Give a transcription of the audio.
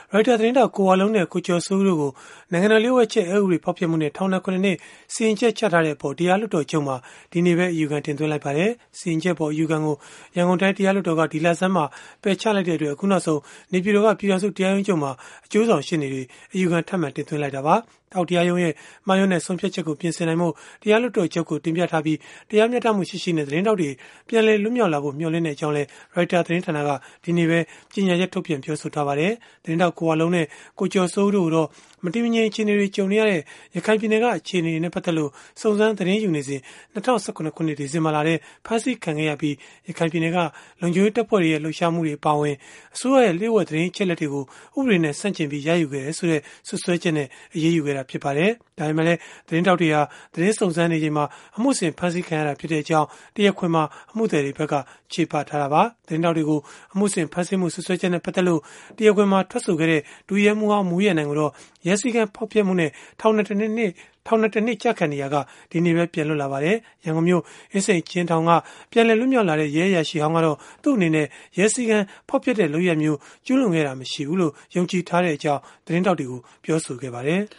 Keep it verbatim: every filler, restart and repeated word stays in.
ရိုက်တာသတင်းတောက်ကိုဝါလုံးနဲ့ကိုကျော်စိုးဦးတို့ကိုနိုင်ငံတော်လျှို့ဝှက်ချက်အက်ဥပဒေဖောက်ဖျက်မှုနဲ့ထောင်ဒဏ် ခုနစ်နှစ်စီရင်ချက်ချထားတဲ့အပေါ်တရားလွှတ်တော်ချုပ်မှာဒီနေ့ပဲအယူခံတင်သွင်းလိုက်ပါတယ်။စီရင်ချက်ပေါ်အယူခံကိုရန်ကုန်တိုင်းတရားလွှတ်တော်ကဒီလဆန်းမှာပယ်ချလိုက်တဲ့အတွက်အခုနောက်ဆုံးနေပြည်တော်ကပြည်ထောင်စုတရားရုံးချုပ်မှာအကျိုးဆောင်ရှေ့နေတွေအယူခံထပ်မံတင်သွင်းလိုက်တာပါ။အောက်တရားရုံးရဲ့မှားယွင်းတဲ့ဆုံးဖြတ်ချက်ကိုပြင်ဆင်နိုင်မှုတရားလွှတ်တော်ချုပ်ကိုတင်ပြထားပြီးတရားမျှတမှုရှိရှိနဲ့သတင်းတောက်တွေပြန်လည်လွတ်မြောက်လာဖို့မျှော်လင့်တဲ့အကြောင်းလဲရိုက်တာသတင်းဌာနကဒီနေ့ပဲကြေညာချက်ထုတ်ပြန်ပြောဆိုထားပါတယ်။သတင်းတောက်ကိုဝါလုံးနဲ့ကိုကျော်စိုးဦးတို့တော့မတည်မငြိမ်အခြေအနေတွေကြုံနေရတဲ့ရခိုင်ပြည်နယ်ကအခြေအနေတွေနဲ့ပတ်သက်လို့စုံစမ်းသတင်းယူနေစဉ်၂၀၁၇ခုနှစ်ဒီဇင်ဘာလထဲဖမ်းဆီးခံခဲ့ရပြီးရခိုင်ပြည်နယ်ကလုံခြုံရေးတပ်ဖွဲ့တွေရဲ့လှုပ်ရှားမှုတွေအပါအဝင်အစိုးရရဲ့လျှို့ဝှက်သတင်းချက်လက်တွေကိုဥပဒေနဲ့ဆန့်ကျင်ပြီးရယူခဲ့တယ်ဆိုတဲ့ဆွဆွဲချက်နဲ့အရေးယူခဲ့တာဖြစ်ပါတယ်။ဒါပေမဲ့လည်းသတင်းတောက်တွေဟာသတင်းစုံစမ်းနေချိန်မှာအမှုစဉ်ဖမ်းဆီးခံရတာဖြစ်တဲ့အကြောင်းတရားခွင်မှာအမှုသည်တွေဘက်ကခြေပထားတာပါ။သတင်းတောက်တွေကိုအမှုစဉ်ဖမ်းဆီးမှုဆွဆွဲချက်နဲ့ပတ်သက်လို့တရားခွင်မှာထွက်ဆိုခဲ့တဲ့ဒုရဲမှူးဟောင်းမူရနိုင်ကိုတော့ရဲစည်းကမ်းဖောက်ဖျက်မှုနဲ့ထောင်နဲ့တစ်နှစ်ထောင်နဲ့တစ်နှစ်ကြာခံနေရကဒီနေ့ပဲပြန်လွတ်လာပါတယ်။ရန်ကုန်မြို့အင်းစိန်ချင်းထောင်ကပြန်လည်လွတ်မြောက်လာတဲ့ရဲရရှိဟောင်းကတော့သူ့အနေနဲ့ရဲစည်းကမ်းဖောက်ဖျက်တဲ့လုပ်ရမျိုးကျူးလွန်ခဲ့တာမရှိဘူးလို့ယုံကြည်ထားတဲ့အကြောင်းသတင်းတောက်တွေကိုပြောဆိုခဲ့ပါတယ်။